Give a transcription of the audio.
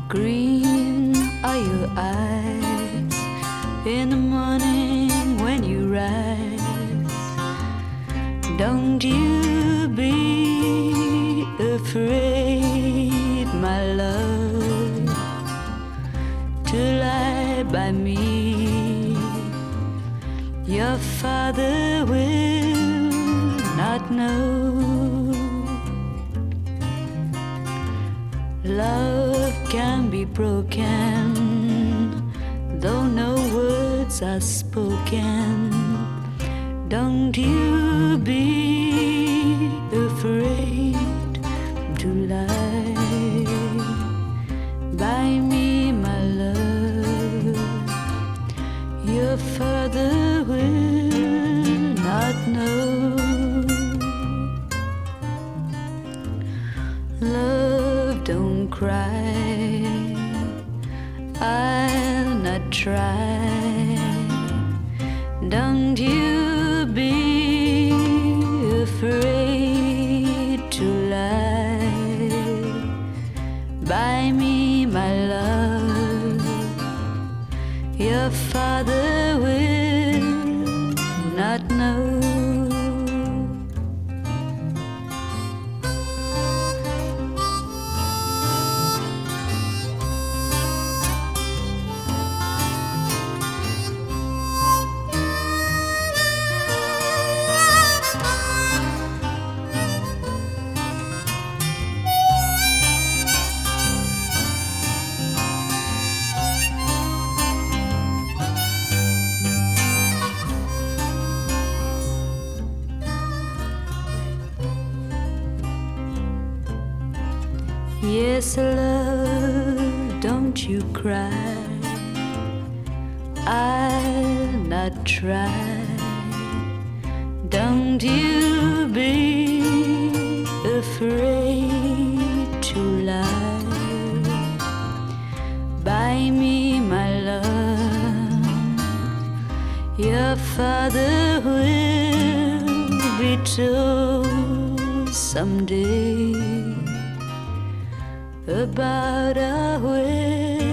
Green are your eyes in the morning when you rise. Don't you be afraid, my love, to lie by me. Your father will not know. Love can be broken, though no words are spoken. Don't you be afraid to lie by me, my love. Your father will not know. Love, don't cry, I'll not try. Don't you be afraid to lie by me, my love. Your father will not know. Yes, love, don't you cry, I'll not try. Don't you be afraid to lie by me, my love. Your father will be told someday about our way.